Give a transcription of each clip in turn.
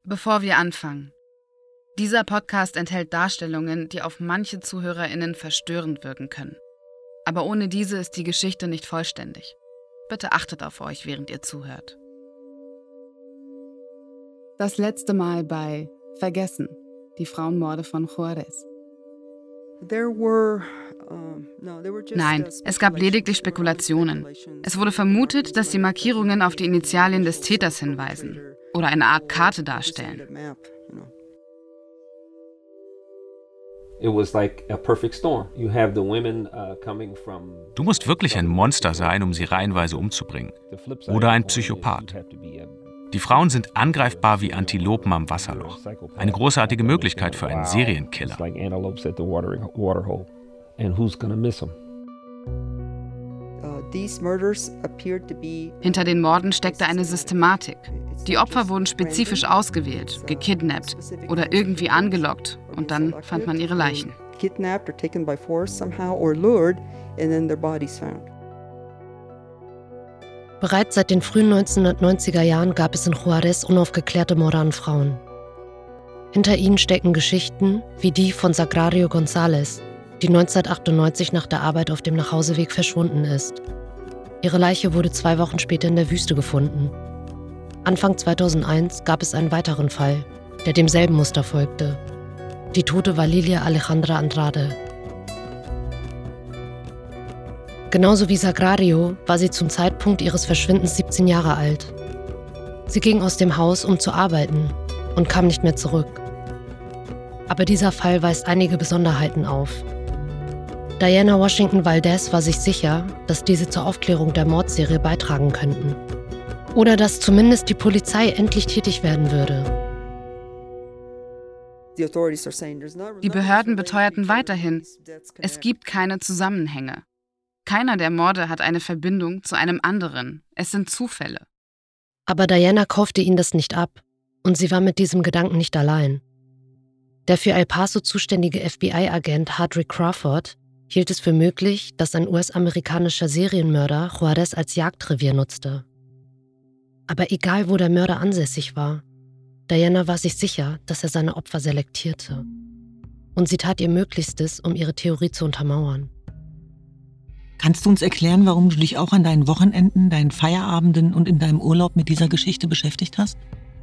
Bevor wir anfangen. Dieser Podcast enthält Darstellungen, die auf manche ZuhörerInnen verstörend wirken können. Aber ohne diese ist die Geschichte nicht vollständig. Bitte achtet auf euch, während ihr zuhört. Das letzte Mal bei Vergessen, die Frauenmorde von Juárez. Nein, es gab lediglich Spekulationen. Es wurde vermutet, dass die Markierungen auf die Initialien des Täters hinweisen oder eine Art Karte darstellen. Du musst wirklich ein Monster sein, um sie reihenweise umzubringen. Oder ein Psychopath. Die Frauen sind angreifbar wie Antilopen am Wasserloch. Eine großartige Möglichkeit für einen Serienkiller. Hinter den Morden steckte eine Systematik. Die Opfer wurden spezifisch ausgewählt, gekidnappt oder irgendwie angelockt und dann fand man ihre Leichen. Bereits seit den frühen 1990er Jahren gab es in Juárez unaufgeklärte Morde an Frauen. Hinter ihnen stecken Geschichten wie die von Sagrario González, die 1998 nach der Arbeit auf dem Nachhauseweg verschwunden ist. Ihre Leiche wurde 2 Wochen später in der Wüste gefunden. Anfang 2001 gab es einen weiteren Fall, der demselben Muster folgte. Die Tote war Lilia Alejandra Andrade. Genauso wie Sagrario war sie zum Zeitpunkt ihres Verschwindens 17 Jahre alt. Sie ging aus dem Haus, um zu arbeiten, und kam nicht mehr zurück. Aber dieser Fall weist einige Besonderheiten auf. Diana Washington Valdez war sich sicher, dass diese zur Aufklärung der Mordserie beitragen könnten. Oder dass zumindest die Polizei endlich tätig werden würde. Die Behörden beteuerten weiterhin, es gibt keine Zusammenhänge. Keiner der Morde hat eine Verbindung zu einem anderen. Es sind Zufälle. Aber Diana kaufte ihnen das nicht ab. Und sie war mit diesem Gedanken nicht allein. Der für El Paso zuständige FBI-Agent Hardrick Crawford hielt es für möglich, dass ein US-amerikanischer Serienmörder Juárez als Jagdrevier nutzte. Aber egal, wo der Mörder ansässig war, Diana war sich sicher, dass er seine Opfer selektierte. Und sie tat ihr Möglichstes, um ihre Theorie zu untermauern. Kannst du uns erklären, warum du dich auch an deinen Wochenenden, deinen Feierabenden und in deinem Urlaub mit dieser Geschichte beschäftigt hast?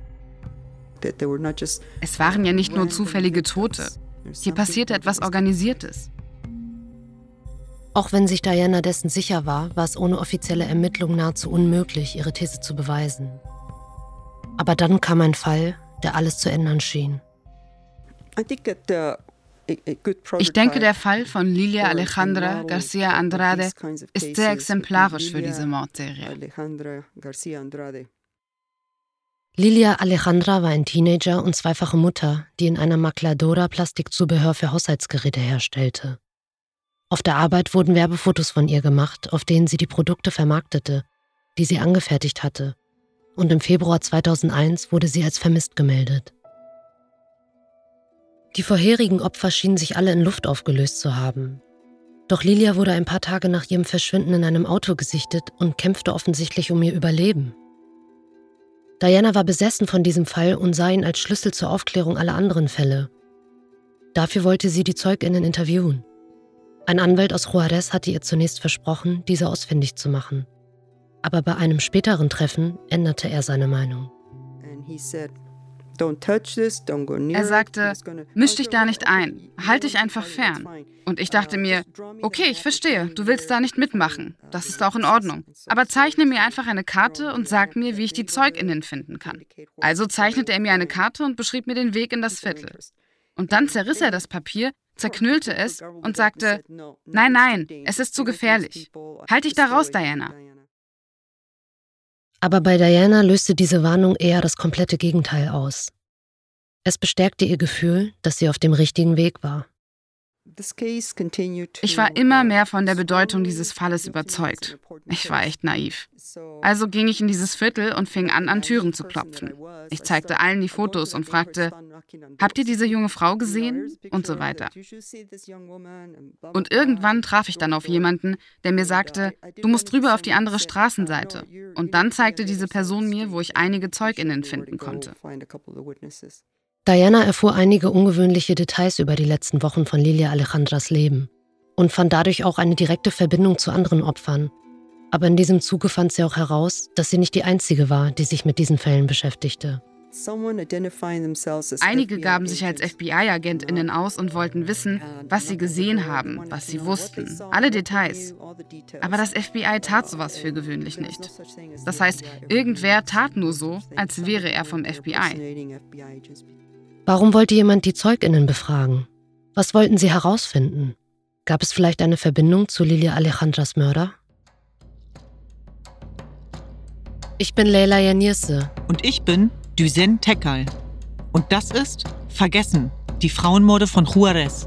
Es waren ja nicht nur zufällige Tote. Hier passierte etwas Organisiertes. Auch wenn sich Diana dessen sicher war, war es ohne offizielle Ermittlung nahezu unmöglich, ihre These zu beweisen. Aber dann kam ein Fall, der alles zu ändern schien. Ich denke, der Fall von Lilia Alejandra García Andrade ist sehr exemplarisch für diese Mordserie. Lilia Alejandra war ein Teenager und zweifache Mutter, die in einer Maquiladora Plastikzubehör für Haushaltsgeräte herstellte. Auf der Arbeit wurden Werbefotos von ihr gemacht, auf denen sie die Produkte vermarktete, die sie angefertigt hatte. Und im Februar 2001 wurde sie als vermisst gemeldet. Die vorherigen Opfer schienen sich alle in Luft aufgelöst zu haben. Doch Lilia wurde ein paar Tage nach ihrem Verschwinden in einem Auto gesichtet und kämpfte offensichtlich um ihr Überleben. Diana war besessen von diesem Fall und sah ihn als Schlüssel zur Aufklärung aller anderen Fälle. Dafür wollte sie die ZeugInnen interviewen. Ein Anwalt aus Juárez hatte ihr zunächst versprochen, diese ausfindig zu machen. Aber bei einem späteren Treffen änderte er seine Meinung. Er sagte, misch dich da nicht ein, halt dich einfach fern. Und ich dachte mir, okay, ich verstehe, du willst da nicht mitmachen, das ist auch in Ordnung. Aber zeichne mir einfach eine Karte und sag mir, wie ich die ZeugInnen finden kann. Also zeichnete er mir eine Karte und beschrieb mir den Weg in das Viertel. Und dann zerriss er das Papier, zerknüllte es und sagte, nein, es ist zu gefährlich. Halt dich da raus, Diana. Aber bei Diana löste diese Warnung eher das komplette Gegenteil aus. Es bestärkte ihr Gefühl, dass sie auf dem richtigen Weg war. Ich war immer mehr von der Bedeutung dieses Falles überzeugt. Ich war echt naiv. Also ging ich in dieses Viertel und fing an Türen zu klopfen. Ich zeigte allen die Fotos und fragte, habt ihr diese junge Frau gesehen? Und so weiter. Und irgendwann traf ich dann auf jemanden, der mir sagte, du musst rüber auf die andere Straßenseite. Und dann zeigte diese Person mir, wo ich einige ZeugInnen finden konnte. Diana erfuhr einige ungewöhnliche Details über die letzten Wochen von Lilia Alejandras Leben und fand dadurch auch eine direkte Verbindung zu anderen Opfern. Aber in diesem Zuge fand sie auch heraus, dass sie nicht die Einzige war, die sich mit diesen Fällen beschäftigte. Einige gaben sich als FBI-AgentInnen aus und wollten wissen, was sie gesehen haben, was sie wussten, alle Details. Aber das FBI tat sowas für gewöhnlich nicht. Das heißt, irgendwer tat nur so, als wäre er vom FBI. Warum wollte jemand die ZeugInnen befragen? Was wollten sie herausfinden? Gab es vielleicht eine Verbindung zu Lilia Alejandras Mörder? Ich bin Leyla Yanirse. Und ich bin Düsen Tekal. Und das ist Vergessen, die Frauenmorde von Juárez.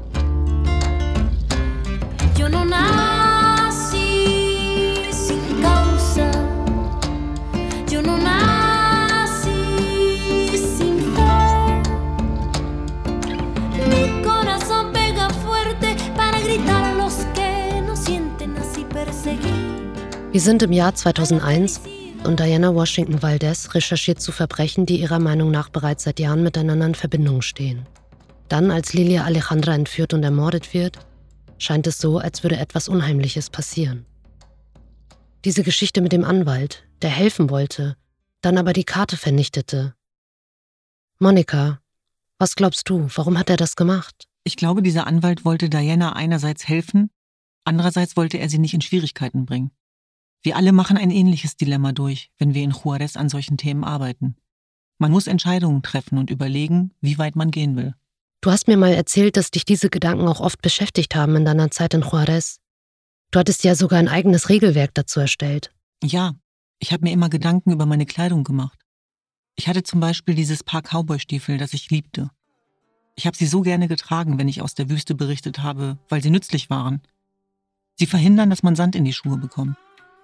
Wir sind im Jahr 2001 und Diana Washington Valdez recherchiert zu Verbrechen, die ihrer Meinung nach bereits seit Jahren miteinander in Verbindung stehen. Dann, als Lilia Alejandra entführt und ermordet wird, scheint es so, als würde etwas Unheimliches passieren. Diese Geschichte mit dem Anwalt, der helfen wollte, dann aber die Karte vernichtete. Monika, was glaubst du, warum hat er das gemacht? Ich glaube, dieser Anwalt wollte Diana einerseits helfen, andererseits wollte er sie nicht in Schwierigkeiten bringen. Wir alle machen ein ähnliches Dilemma durch, wenn wir in Juárez an solchen Themen arbeiten. Man muss Entscheidungen treffen und überlegen, wie weit man gehen will. Du hast mir mal erzählt, dass dich diese Gedanken auch oft beschäftigt haben in deiner Zeit in Juárez. Du hattest ja sogar ein eigenes Regelwerk dazu erstellt. Ja, ich habe mir immer Gedanken über meine Kleidung gemacht. Ich hatte zum Beispiel dieses Paar Cowboystiefel, das ich liebte. Ich habe sie so gerne getragen, wenn ich aus der Wüste berichtet habe, weil sie nützlich waren. Sie verhindern, dass man Sand in die Schuhe bekommt.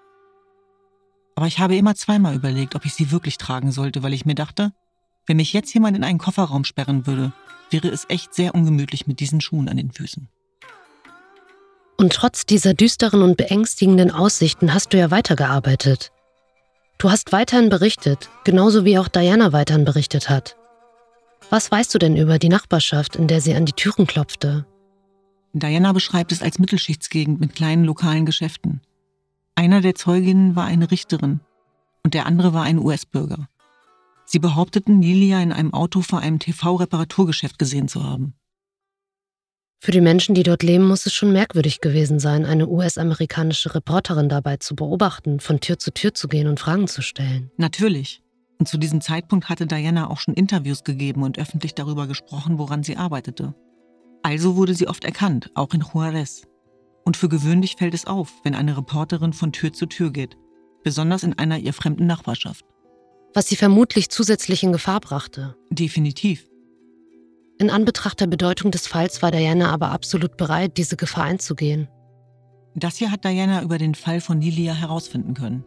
Aber ich habe immer zweimal überlegt, ob ich sie wirklich tragen sollte, weil ich mir dachte, wenn mich jetzt jemand in einen Kofferraum sperren würde, wäre es echt sehr ungemütlich mit diesen Schuhen an den Füßen. Und trotz dieser düsteren und beängstigenden Aussichten hast du ja weitergearbeitet. Du hast weiterhin berichtet, genauso wie auch Diana weiterhin berichtet hat. Was weißt du denn über die Nachbarschaft, in der sie an die Türen klopfte? Diana beschreibt es als Mittelschichtsgegend mit kleinen lokalen Geschäften. Einer der Zeuginnen war eine Richterin und der andere war ein US-Bürger. Sie behaupteten, Lilia in einem Auto vor einem TV-Reparaturgeschäft gesehen zu haben. Für die Menschen, die dort leben, muss es schon merkwürdig gewesen sein, eine US-amerikanische Reporterin dabei zu beobachten, von Tür zu Tür zu gehen und Fragen zu stellen. Natürlich. Und zu diesem Zeitpunkt hatte Diana auch schon Interviews gegeben und öffentlich darüber gesprochen, woran sie arbeitete. Also wurde sie oft erkannt, auch in Juárez. Und für gewöhnlich fällt es auf, wenn eine Reporterin von Tür zu Tür geht, besonders in einer ihr fremden Nachbarschaft. Was sie vermutlich zusätzlich in Gefahr brachte. Definitiv. In Anbetracht der Bedeutung des Falls war Diana aber absolut bereit, diese Gefahr einzugehen. Das hier hat Diana über den Fall von Lilia herausfinden können.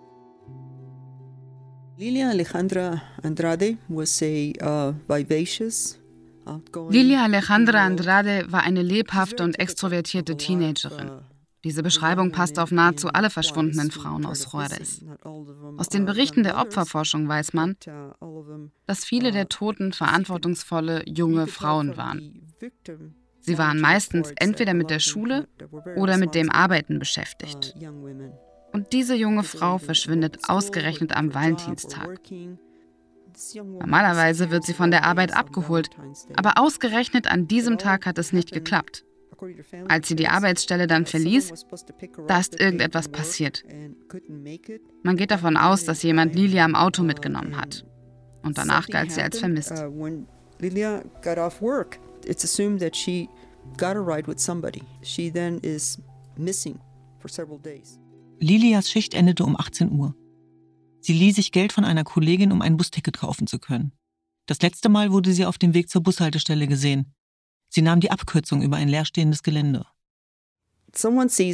Lilia Alejandra Andrade was a vivacious, Lilia Alejandra Andrade war eine lebhafte und extrovertierte Teenagerin. Diese Beschreibung passt auf nahezu alle verschwundenen Frauen aus Juárez. Aus den Berichten der Opferforschung weiß man, dass viele der Toten verantwortungsvolle junge Frauen waren. Sie waren meistens entweder mit der Schule oder mit dem Arbeiten beschäftigt. Und diese junge Frau verschwindet ausgerechnet am Valentinstag. Normalerweise wird sie von der Arbeit abgeholt, aber ausgerechnet an diesem Tag hat es nicht geklappt. Als sie die Arbeitsstelle dann verließ, da ist irgendetwas passiert. Man geht davon aus, dass jemand Lilia im Auto mitgenommen hat. Und danach galt sie als vermisst. Lilia got off work. It's assumed that she got a ride with somebody. She then is missing for several days. Lilias Schicht endete um 18 Uhr. Sie lieh sich Geld von einer Kollegin, um ein Busticket kaufen zu können. Das letzte Mal wurde sie auf dem Weg zur Bushaltestelle gesehen. Sie nahm die Abkürzung über ein leerstehendes Gelände.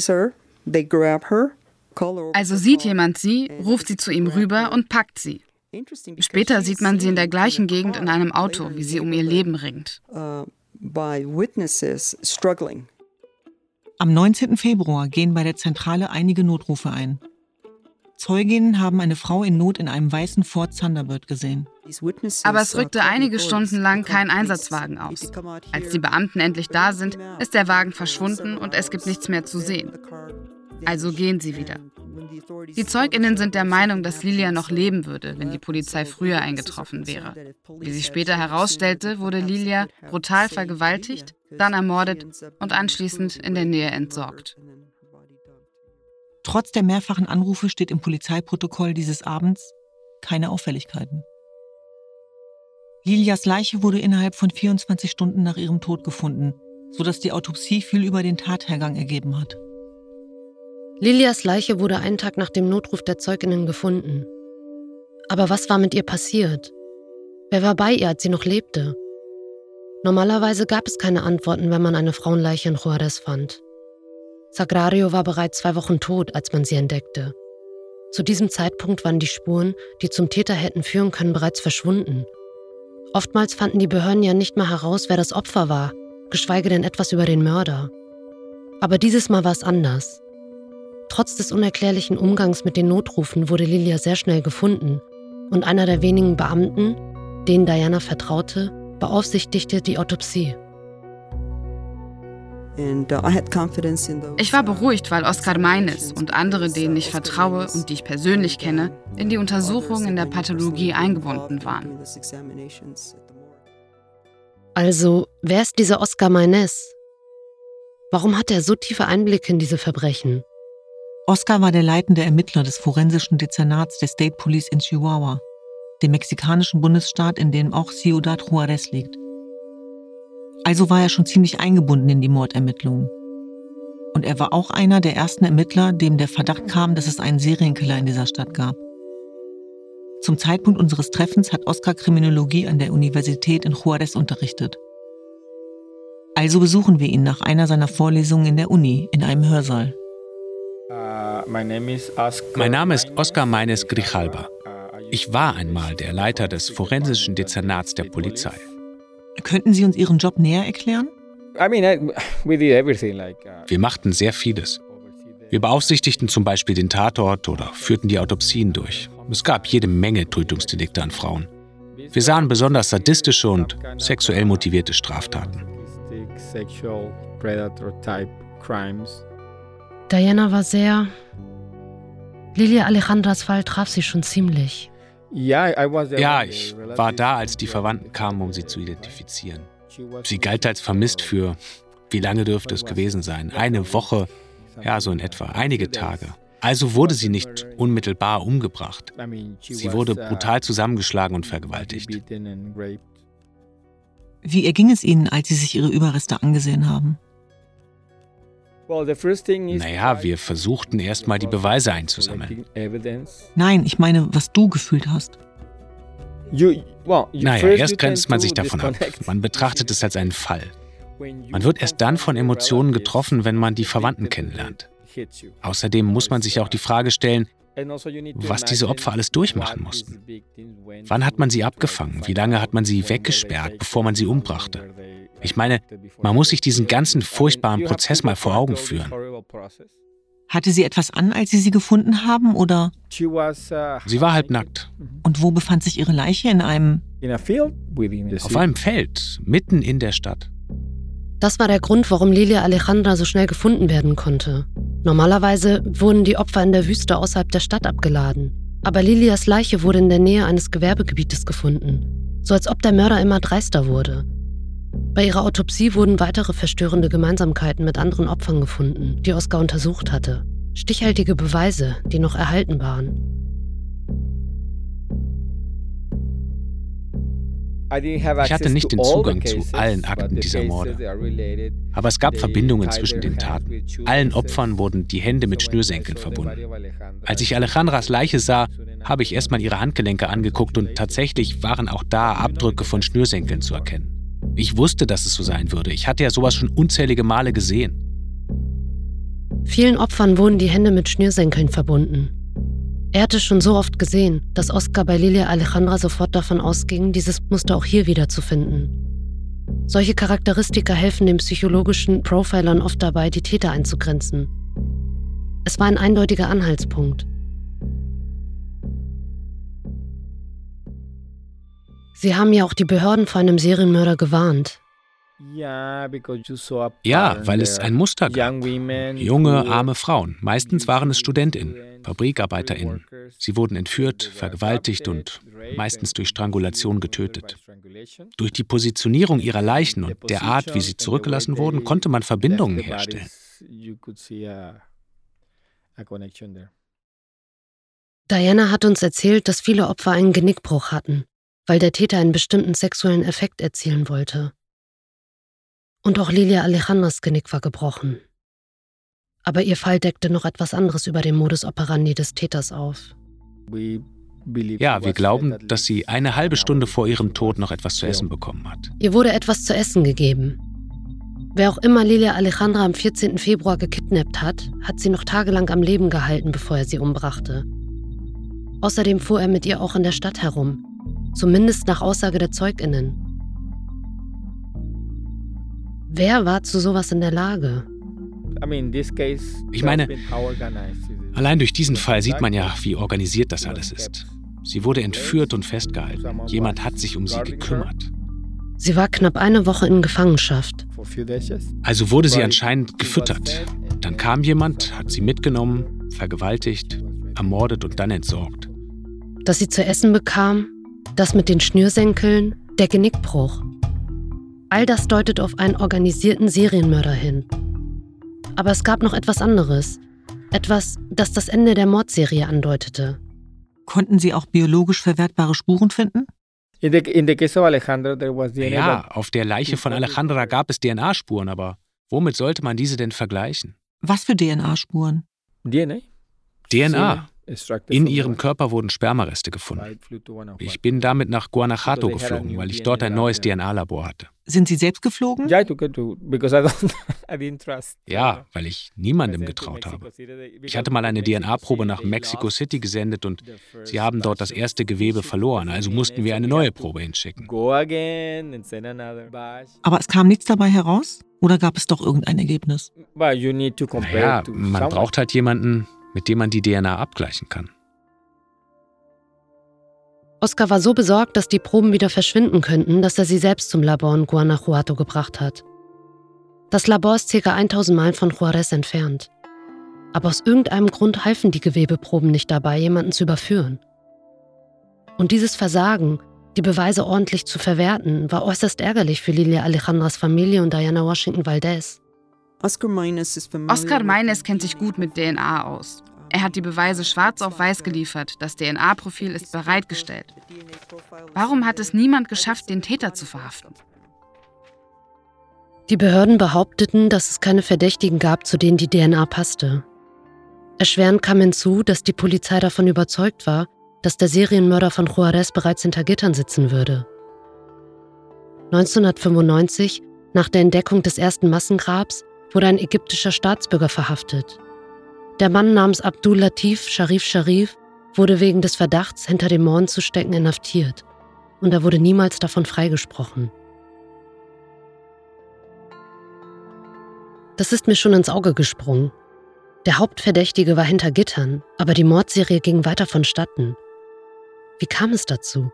Also sieht jemand sie, ruft sie zu ihm rüber und packt sie. Später sieht man sie in der gleichen Gegend in einem Auto, wie sie um ihr Leben ringt. Am 19. Februar gehen bei der Zentrale einige Notrufe ein. Zeuginnen haben eine Frau in Not in einem weißen Ford Thunderbird gesehen. Aber es rückte einige Stunden lang kein Einsatzwagen aus. Als die Beamten endlich da sind, ist der Wagen verschwunden und es gibt nichts mehr zu sehen. Also gehen sie wieder. Die ZeugInnen sind der Meinung, dass Lilia noch leben würde, wenn die Polizei früher eingetroffen wäre. Wie sich später herausstellte, wurde Lilia brutal vergewaltigt, dann ermordet und anschließend in der Nähe entsorgt. Trotz der mehrfachen Anrufe steht im Polizeiprotokoll dieses Abends keine Auffälligkeiten. Lilias Leiche wurde innerhalb von 24 Stunden nach ihrem Tod gefunden, sodass die Autopsie viel über den Tathergang ergeben hat. Lilias Leiche wurde einen Tag nach dem Notruf der ZeugInnen gefunden. Aber was war mit ihr passiert? Wer war bei ihr, als sie noch lebte? Normalerweise gab es keine Antworten, wenn man eine Frauenleiche in Juárez fand. Sagrario war bereits 2 Wochen tot, als man sie entdeckte. Zu diesem Zeitpunkt waren die Spuren, die zum Täter hätten führen können, bereits verschwunden. Oftmals fanden die Behörden ja nicht mal heraus, wer das Opfer war, geschweige denn etwas über den Mörder. Aber dieses Mal war es anders. Trotz des unerklärlichen Umgangs mit den Notrufen wurde Lilia sehr schnell gefunden und einer der wenigen Beamten, denen Diana vertraute, beaufsichtigte die Autopsie. Ich war beruhigt, weil Oscar Maynez und andere, denen ich vertraue und die ich persönlich kenne, in die Untersuchung in der Pathologie eingebunden waren. Also, wer ist dieser Oscar Maynez? Warum hat er so tiefe Einblicke in diese Verbrechen? Oscar war der leitende Ermittler des forensischen Dezernats der State Police in Chihuahua, dem mexikanischen Bundesstaat, in dem auch Ciudad Juárez liegt. Also war er schon ziemlich eingebunden in die Mordermittlungen. Und er war auch einer der ersten Ermittler, dem der Verdacht kam, dass es einen Serienkiller in dieser Stadt gab. Zum Zeitpunkt unseres Treffens hat Oscar Kriminologie an der Universität in Juárez unterrichtet. Also besuchen wir ihn nach einer seiner Vorlesungen in der Uni, in einem Hörsaal. Mein Name ist Oscar Maynez Grijalba. Ich war einmal der Leiter des forensischen Dezernats der Polizei. Könnten Sie uns Ihren Job näher erklären? Wir machten sehr vieles. Wir beaufsichtigten zum Beispiel den Tatort oder führten die Autopsien durch. Es gab jede Menge Tötungsdelikte an Frauen. Wir sahen besonders sadistische und sexuell motivierte Straftaten. Diana war sehr... Lilia Alejandras Fall traf sie schon ziemlich. Ja, ich war da, als die Verwandten kamen, um sie zu identifizieren. Sie galt als vermisst für, wie lange dürfte es gewesen sein? Eine Woche, ja, so in etwa, einige Tage. Also wurde sie nicht unmittelbar umgebracht. Sie wurde brutal zusammengeschlagen und vergewaltigt. Wie erging es Ihnen, als Sie sich Ihre Überreste angesehen haben? Naja, wir versuchten erstmal die Beweise einzusammeln. Nein, ich meine, was du gefühlt hast. Naja, erst grenzt man sich davon ab. Man betrachtet es als einen Fall. Man wird erst dann von Emotionen getroffen, wenn man die Verwandten kennenlernt. Außerdem muss man sich auch die Frage stellen, was diese Opfer alles durchmachen mussten. Wann hat man sie abgefangen? Wie lange hat man sie weggesperrt, bevor man sie umbrachte? Ich meine, man muss sich diesen ganzen furchtbaren Prozess mal vor Augen führen. Hatte sie etwas an, als Sie sie gefunden haben, oder? Sie war halbnackt. Und wo befand sich ihre Leiche? In einem... Auf einem Feld, mitten in der Stadt. Das war der Grund, warum Lilia Alejandra so schnell gefunden werden konnte. Normalerweise wurden die Opfer in der Wüste außerhalb der Stadt abgeladen. Aber Lilias Leiche wurde in der Nähe eines Gewerbegebietes gefunden. So als ob der Mörder immer dreister wurde. Bei ihrer Autopsie wurden weitere verstörende Gemeinsamkeiten mit anderen Opfern gefunden, die Oscar untersucht hatte. Stichhaltige Beweise, die noch erhalten waren. Ich hatte nicht den Zugang zu allen Akten dieser Morde. Aber es gab Verbindungen zwischen den Taten. Allen Opfern wurden die Hände mit Schnürsenkeln verbunden. Als ich Alejandras Leiche sah, habe ich erstmal ihre Handgelenke angeguckt und tatsächlich waren auch da Abdrücke von Schnürsenkeln zu erkennen. Ich wusste, dass es so sein würde. Ich hatte ja sowas schon unzählige Male gesehen. Vielen Opfern wurden die Hände mit Schnürsenkeln verbunden. Er hatte schon so oft gesehen, dass Oscar bei Lilia Alejandra sofort davon ausging, dieses Muster auch hier wiederzufinden. Solche Charakteristika helfen den psychologischen Profilern oft dabei, die Täter einzugrenzen. Es war ein eindeutiger Anhaltspunkt. Sie haben ja auch die Behörden vor einem Serienmörder gewarnt. Ja, weil es ein Muster gab. Junge, arme Frauen. Meistens waren es StudentInnen, FabrikarbeiterInnen. Sie wurden entführt, vergewaltigt und meistens durch Strangulation getötet. Durch die Positionierung ihrer Leichen und der Art, wie sie zurückgelassen wurden, konnte man Verbindungen herstellen. Diana hat uns erzählt, dass viele Opfer einen Genickbruch hatten, weil der Täter einen bestimmten sexuellen Effekt erzielen wollte. Und auch Lilia Alejandras Genick war gebrochen. Aber ihr Fall deckte noch etwas anderes über den Modus operandi des Täters auf. Ja, wir glauben, dass sie eine halbe Stunde vor ihrem Tod noch etwas zu essen bekommen hat. Ihr wurde etwas zu essen gegeben. Wer auch immer Lilia Alejandra am 14. Februar gekidnappt hat, hat sie noch tagelang am Leben gehalten, bevor er sie umbrachte. Außerdem fuhr er mit ihr auch in der Stadt herum, zumindest nach Aussage der ZeugInnen. Wer war zu sowas in der Lage? Ich meine, allein durch diesen Fall sieht man ja, wie organisiert das alles ist. Sie wurde entführt und festgehalten. Jemand hat sich um sie gekümmert. Sie war knapp eine Woche in Gefangenschaft. Also wurde sie anscheinend gefüttert. Dann kam jemand, hat sie mitgenommen, vergewaltigt, ermordet und dann entsorgt. Dass sie zu essen bekam, das mit den Schnürsenkeln, der Genickbruch. All das deutet auf einen organisierten Serienmörder hin. Aber es gab noch etwas anderes. Etwas, das das Ende der Mordserie andeutete. Konnten Sie auch biologisch verwertbare Spuren finden? Ja, auf der Leiche von Alejandra gab es DNA-Spuren, aber womit sollte man diese denn vergleichen? Was für DNA-Spuren? DNA. In ihrem Körper wurden Spermareste gefunden. Ich bin damit nach Guanajuato geflogen, weil ich dort ein neues DNA-Labor hatte. Sind Sie selbst geflogen? Ja, weil ich niemandem getraut habe. Ich hatte mal eine DNA-Probe nach Mexico City gesendet und sie haben dort das erste Gewebe verloren, also mussten wir eine neue Probe hinschicken. Aber es kam nichts dabei heraus? Oder gab es doch irgendein Ergebnis? Naja, man braucht halt jemanden, mit dem man die DNA abgleichen kann. Oscar war so besorgt, dass die Proben wieder verschwinden könnten, dass er sie selbst zum Labor in Guanajuato gebracht hat. Das Labor ist ca. 1000 Meilen von Juárez entfernt. Aber aus irgendeinem Grund halfen die Gewebeproben nicht dabei, jemanden zu überführen. Und dieses Versagen, die Beweise ordentlich zu verwerten, war äußerst ärgerlich für Lilia Alejandras Familie und Diana Washington Valdez. Oscar Maynes kennt sich gut mit DNA aus. Er hat die Beweise schwarz auf weiß geliefert. Das DNA-Profil ist bereitgestellt. Warum hat es niemand geschafft, den Täter zu verhaften? Die Behörden behaupteten, dass es keine Verdächtigen gab, zu denen die DNA passte. Erschwerend kam hinzu, dass die Polizei davon überzeugt war, dass der Serienmörder von Juárez bereits hinter Gittern sitzen würde. 1995, nach der Entdeckung des ersten Massengrabs, wurde ein ägyptischer Staatsbürger verhaftet. Der Mann namens Abdul Latif Sharif wurde wegen des Verdachts, hinter den Morden zu stecken, inhaftiert. Und er wurde niemals davon freigesprochen. Das ist mir schon ins Auge gesprungen. Der Hauptverdächtige war hinter Gittern, aber die Mordserie ging weiter vonstatten. Wie kam es dazu?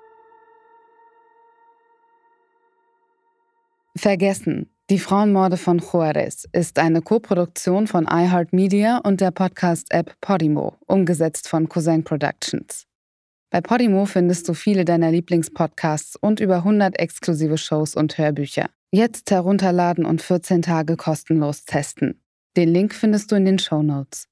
Vergessen. Die Frauenmorde von Juárez ist eine Koproduktion von iHeartMedia und der Podcast-App Podimo, umgesetzt von Cousin Productions. Bei Podimo findest du viele deiner Lieblingspodcasts und über 100 exklusive Shows und Hörbücher. Jetzt herunterladen und 14 Tage kostenlos testen. Den Link findest du in den Shownotes.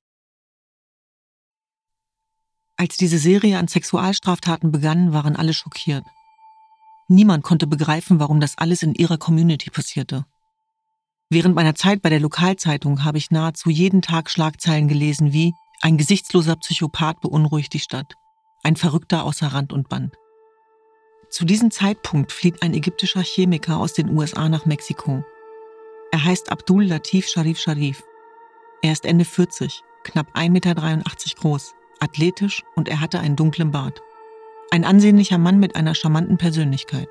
Als diese Serie an Sexualstraftaten begann, waren alle schockiert. Niemand konnte begreifen, warum das alles in ihrer Community passierte. Während meiner Zeit bei der Lokalzeitung habe ich nahezu jeden Tag Schlagzeilen gelesen wie „Ein gesichtsloser Psychopath beunruhigt die Stadt. Ein Verrückter außer Rand und Band." Zu diesem Zeitpunkt flieht ein ägyptischer Chemiker aus den USA nach Mexiko. Er heißt Abdul Latif Sharif. Er ist Ende 40, knapp 1,83 Meter groß, athletisch und er hatte einen dunklen Bart. Ein ansehnlicher Mann mit einer charmanten Persönlichkeit.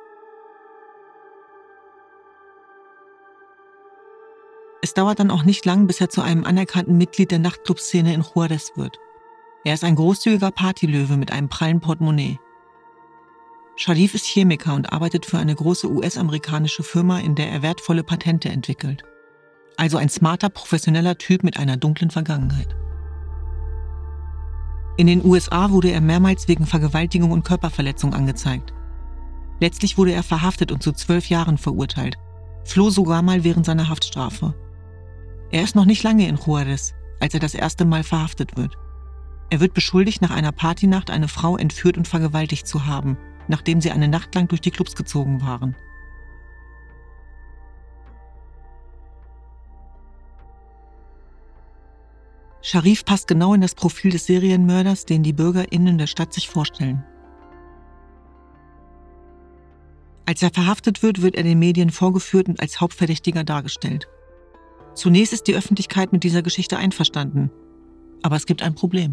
Es dauert dann auch nicht lang, bis er zu einem anerkannten Mitglied der Nachtclub-Szene in Juárez wird. Er ist ein großzügiger Partylöwe mit einem prallen Portemonnaie. Sharif ist Chemiker und arbeitet für eine große US-amerikanische Firma, in der er wertvolle Patente entwickelt. Also ein smarter, professioneller Typ mit einer dunklen Vergangenheit. In den USA wurde er mehrmals wegen Vergewaltigung und Körperverletzung angezeigt. Letztlich wurde er verhaftet und zu 12 Jahren verurteilt, floh sogar mal während seiner Haftstrafe. Er ist noch nicht lange in Juárez, als er das erste Mal verhaftet wird. Er wird beschuldigt, nach einer Partynacht eine Frau entführt und vergewaltigt zu haben, nachdem sie eine Nacht lang durch die Clubs gezogen waren. Sharif passt genau in das Profil des Serienmörders, den die BürgerInnen der Stadt sich vorstellen. Als er verhaftet wird, wird er den Medien vorgeführt und als Hauptverdächtiger dargestellt. Zunächst ist die Öffentlichkeit mit dieser Geschichte einverstanden, aber es gibt ein Problem.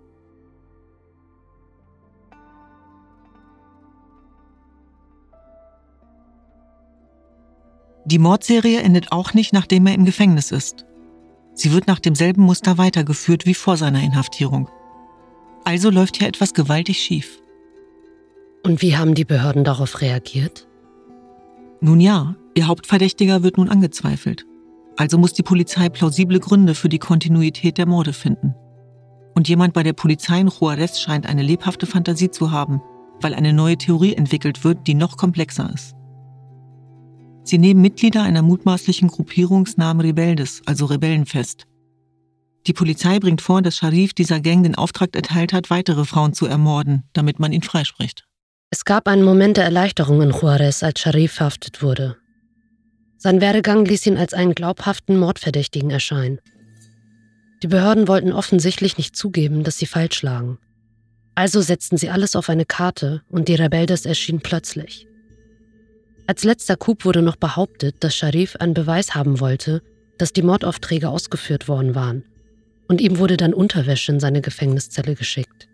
Die Mordserie endet auch nicht, nachdem er im Gefängnis ist. Sie wird nach demselben Muster weitergeführt wie vor seiner Inhaftierung. Also läuft hier etwas gewaltig schief. Und wie haben die Behörden darauf reagiert? Nun ja, ihr Hauptverdächtiger wird nun angezweifelt. Also muss die Polizei plausible Gründe für die Kontinuität der Morde finden. Und jemand bei der Polizei in Juárez scheint eine lebhafte Fantasie zu haben, weil eine neue Theorie entwickelt wird, die noch komplexer ist. Sie nehmen Mitglieder einer mutmaßlichen Gruppierung namens Rebeldes, also Rebellen, fest. Die Polizei bringt vor, dass Sharif dieser Gang den Auftrag erteilt hat, weitere Frauen zu ermorden, damit man ihn freispricht. Es gab einen Moment der Erleichterung in Juárez, als Sharif verhaftet wurde. Sein Werdegang ließ ihn als einen glaubhaften Mordverdächtigen erscheinen. Die Behörden wollten offensichtlich nicht zugeben, dass sie falsch lagen. Also setzten sie alles auf eine Karte und die Rebeldes erschienen plötzlich. Als letzter Coup wurde noch behauptet, dass Sharif einen Beweis haben wollte, dass die Mordaufträge ausgeführt worden waren. Und ihm wurde dann Unterwäsche in seine Gefängniszelle geschickt.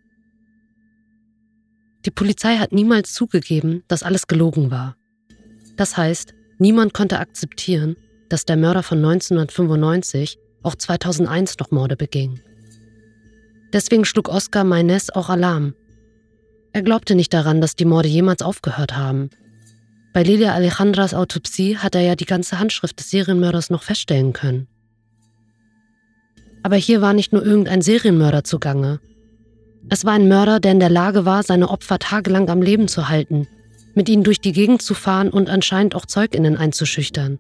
Die Polizei hat niemals zugegeben, dass alles gelogen war. Das heißt, niemand konnte akzeptieren, dass der Mörder von 1995 auch 2001 noch Morde beging. Deswegen schlug Oscar Maynés auch Alarm. Er glaubte nicht daran, dass die Morde jemals aufgehört haben. Bei Lilia Alejandras Autopsie hat er ja die ganze Handschrift des Serienmörders noch feststellen können. Aber hier war nicht nur irgendein Serienmörder zugange. Es war ein Mörder, der in der Lage war, seine Opfer tagelang am Leben zu halten, mit ihnen durch die Gegend zu fahren und anscheinend auch ZeugInnen einzuschüchtern.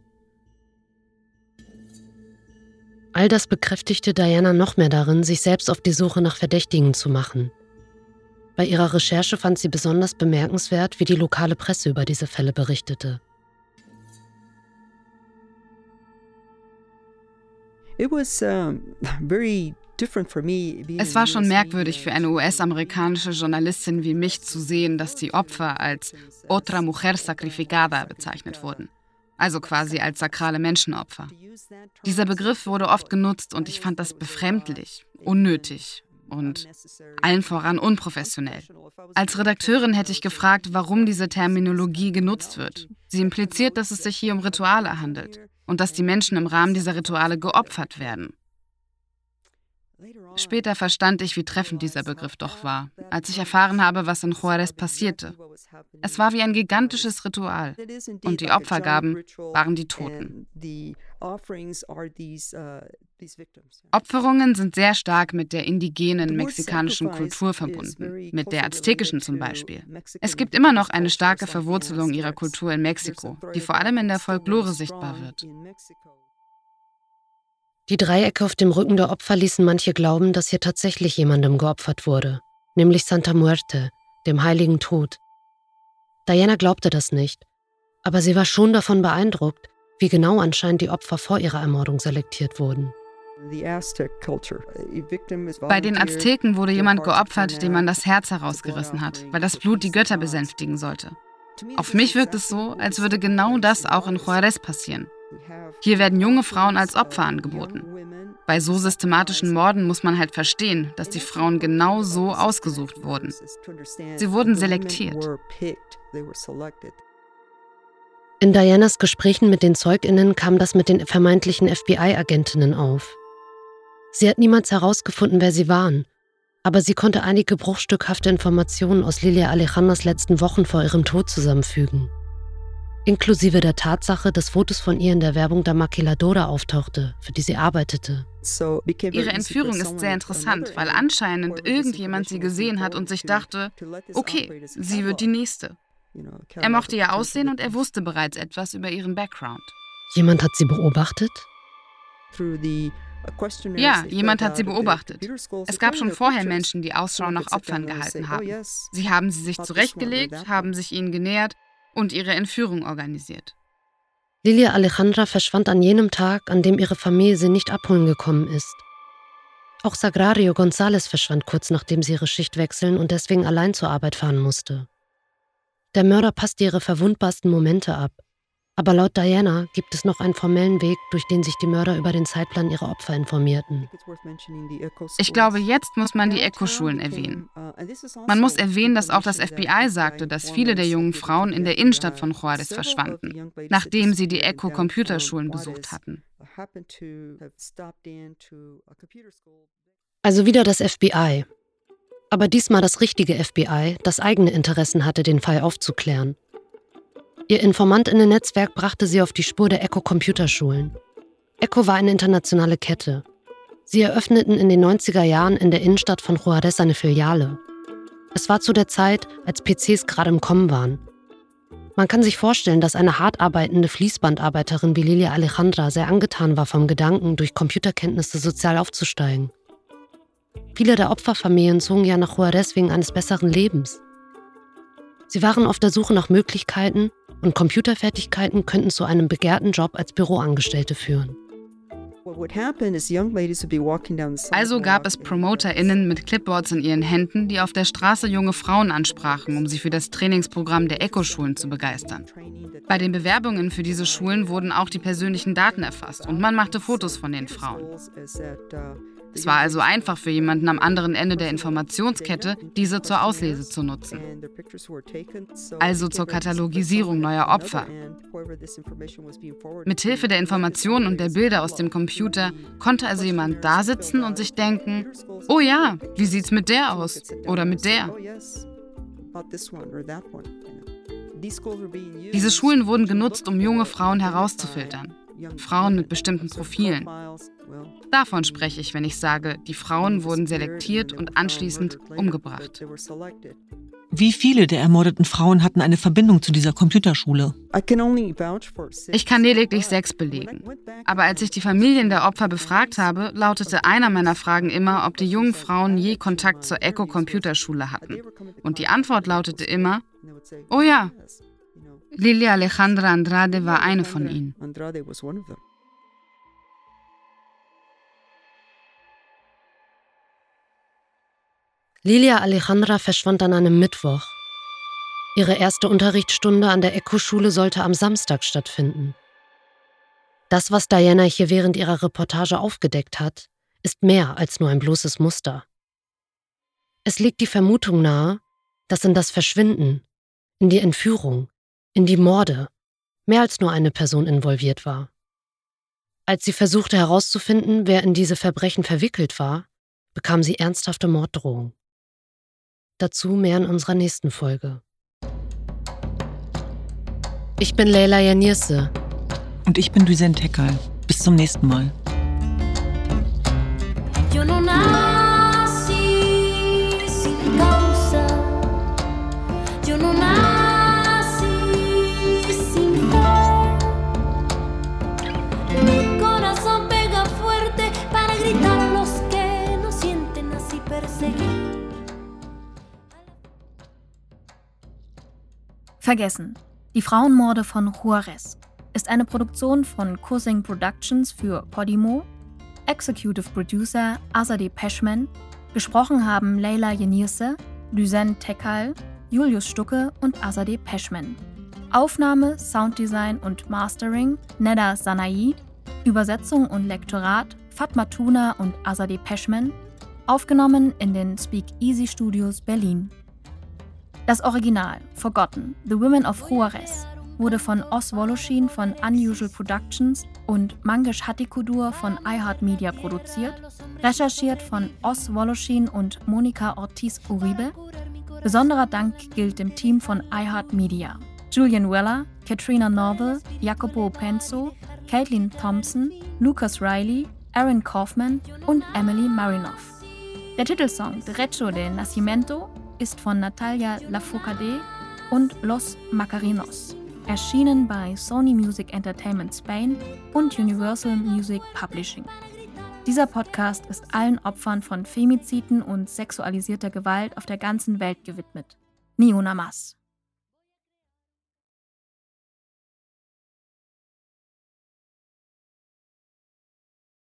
All das bekräftigte Diana noch mehr darin, sich selbst auf die Suche nach Verdächtigen zu machen. Bei ihrer Recherche fand sie besonders bemerkenswert, wie die lokale Presse über diese Fälle berichtete. Es war schon merkwürdig für eine US-amerikanische Journalistin wie mich zu sehen, dass die Opfer als Otra Mujer Sacrificada bezeichnet wurden. Also quasi als sakrale Menschenopfer. Dieser Begriff wurde oft genutzt und ich fand das befremdlich, unnötig und allen voran unprofessionell. Als Redakteurin hätte ich gefragt, warum diese Terminologie genutzt wird. Sie impliziert, dass es sich hier um Rituale handelt und dass die Menschen im Rahmen dieser Rituale geopfert werden. Später verstand ich, wie treffend dieser Begriff doch war, als ich erfahren habe, was in Juárez passierte. Es war wie ein gigantisches Ritual und die Opfergaben waren die Toten. Opferungen sind sehr stark mit der indigenen mexikanischen Kultur verbunden, mit der aztekischen zum Beispiel. Es gibt immer noch eine starke Verwurzelung ihrer Kultur in Mexiko, die vor allem in der Folklore sichtbar wird. Die Dreiecke auf dem Rücken der Opfer ließen manche glauben, dass hier tatsächlich jemandem geopfert wurde, nämlich Santa Muerte, dem heiligen Tod. Diana glaubte das nicht, aber sie war schon davon beeindruckt, wie genau anscheinend die Opfer vor ihrer Ermordung selektiert wurden. Bei den Azteken wurde jemand geopfert, dem man das Herz herausgerissen hat, weil das Blut die Götter besänftigen sollte. Auf mich wirkt es so, als würde genau das auch in Juárez passieren. Hier werden junge Frauen als Opfer angeboten. Bei so systematischen Morden muss man halt verstehen, dass die Frauen genau so ausgesucht wurden. Sie wurden selektiert. In Dianas Gesprächen mit den ZeugInnen kam das mit den vermeintlichen FBI-Agentinnen auf. Sie hat niemals herausgefunden, wer sie waren, aber sie konnte einige bruchstückhafte Informationen aus Lilia Alejandras letzten Wochen vor ihrem Tod zusammenfügen. Inklusive der Tatsache, dass Fotos von ihr in der Werbung der Maquiladora auftauchte, für die sie arbeitete. Ihre Entführung ist sehr interessant, weil anscheinend irgendjemand sie gesehen hat und sich dachte, okay, sie wird die Nächste. Er mochte ihr Aussehen und er wusste bereits etwas über ihren Background. Jemand hat sie beobachtet? Ja, jemand hat sie beobachtet. Es gab schon vorher Menschen, die Ausschau nach Opfern gehalten haben. Sie haben sie sich zurechtgelegt, haben sich ihnen genähert und ihre Entführung organisiert. Lilia Alejandra verschwand an jenem Tag, an dem ihre Familie sie nicht abholen gekommen ist. Auch Sagrario González verschwand kurz nachdem sie ihre Schicht wechseln und deswegen allein zur Arbeit fahren musste. Der Mörder passte ihre verwundbarsten Momente ab. Aber laut Diana gibt es noch einen formellen Weg, durch den sich die Mörder über den Zeitplan ihrer Opfer informierten. Ich glaube, jetzt muss man die ECHO-Schulen erwähnen. Man muss erwähnen, dass auch das FBI sagte, dass viele der jungen Frauen in der Innenstadt von Juárez verschwanden, nachdem sie die ECHO-Computerschulen besucht hatten. Also wieder das FBI. Aber diesmal das richtige FBI, das eigene Interessen hatte, den Fall aufzuklären. Ihr InformantInnen-Netzwerk brachte sie auf die Spur der ECHO-Computerschulen. ECHO war eine internationale Kette. Sie eröffneten in den 90er Jahren in der Innenstadt von Juárez eine Filiale. Es war zu der Zeit, als PCs gerade im Kommen waren. Man kann sich vorstellen, dass eine hart arbeitende Fließbandarbeiterin wie Lilia Alejandra sehr angetan war vom Gedanken, durch Computerkenntnisse sozial aufzusteigen. Viele der Opferfamilien zogen ja nach Juárez wegen eines besseren Lebens. Sie waren auf der Suche nach Möglichkeiten und Computerfertigkeiten könnten zu einem begehrten Job als Büroangestellte führen. Also gab es PromoterInnen mit Clipboards in ihren Händen, die auf der Straße junge Frauen ansprachen, um sie für das Trainingsprogramm der ECHO-Schulen zu begeistern. Bei den Bewerbungen für diese Schulen wurden auch die persönlichen Daten erfasst und man machte Fotos von den Frauen. Es war also einfach für jemanden am anderen Ende der Informationskette, diese zur Auslese zu nutzen. Also zur Katalogisierung neuer Opfer. Mithilfe der Informationen und der Bilder aus dem Computer konnte also jemand da sitzen und sich denken, oh ja, wie sieht's mit der aus? Oder mit der? Diese Schulen wurden genutzt, um junge Frauen herauszufiltern. Frauen mit bestimmten Profilen. Davon spreche ich, wenn ich sage, die Frauen wurden selektiert und anschließend umgebracht. Wie viele der ermordeten Frauen hatten eine Verbindung zu dieser Computerschule? Ich kann lediglich 6 belegen. Aber als ich die Familien der Opfer befragt habe, lautete einer meiner Fragen immer, ob die jungen Frauen je Kontakt zur ECHO-Computerschule hatten. Und die Antwort lautete immer, oh ja, Lilia Alejandra Andrade war eine von ihnen. Lilia Alejandra verschwand an einem Mittwoch. Ihre erste Unterrichtsstunde an der ECHO-Schule sollte am Samstag stattfinden. Das, was Diana hier während ihrer Reportage aufgedeckt hat, ist mehr als nur ein bloßes Muster. Es liegt die Vermutung nahe, dass in das Verschwinden, in die Entführung, in die Morde mehr als nur eine Person involviert war. Als sie versuchte herauszufinden, wer in diese Verbrechen verwickelt war, bekam sie ernsthafte Morddrohungen. Dazu mehr in unserer nächsten Folge. Ich bin Leyla Yanirse. Und ich bin Düsen Tekal. Bis zum nächsten Mal. Vergessen. Die Frauenmorde von Juárez ist eine Produktion von Cousin Productions für Podimo, Executive Producer Azadeh Peschman, gesprochen haben Leyla Yanirse, Düsen Tekal, Julius Stucke und Azadeh Peschman. Aufnahme, Sounddesign und Mastering Neda Sanai, Übersetzung und Lektorat Fatma Tuna und Azadeh Peschman, aufgenommen in den Speak Easy Studios Berlin. Das Original Forgotten, The Women of Juarez wurde von Os Woloschin von Unusual Productions und Mangesh Hattikudur von iHeartMedia produziert, recherchiert von Os Woloschin und Monica Ortiz Uribe. Besonderer Dank gilt dem Team von iHeartMedia: Julian Weller, Katrina Norville, Jacopo Penzo, Caitlin Thompson, Lucas Riley, Aaron Kaufman und Emily Marinoff. Der Titelsong Derecho de Nacimiento ist von Natalia Lafourcade und Los Macarinos, erschienen bei Sony Music Entertainment Spain und Universal Music Publishing. Dieser Podcast ist allen Opfern von Femiziden und sexualisierter Gewalt auf der ganzen Welt gewidmet. Ni una más.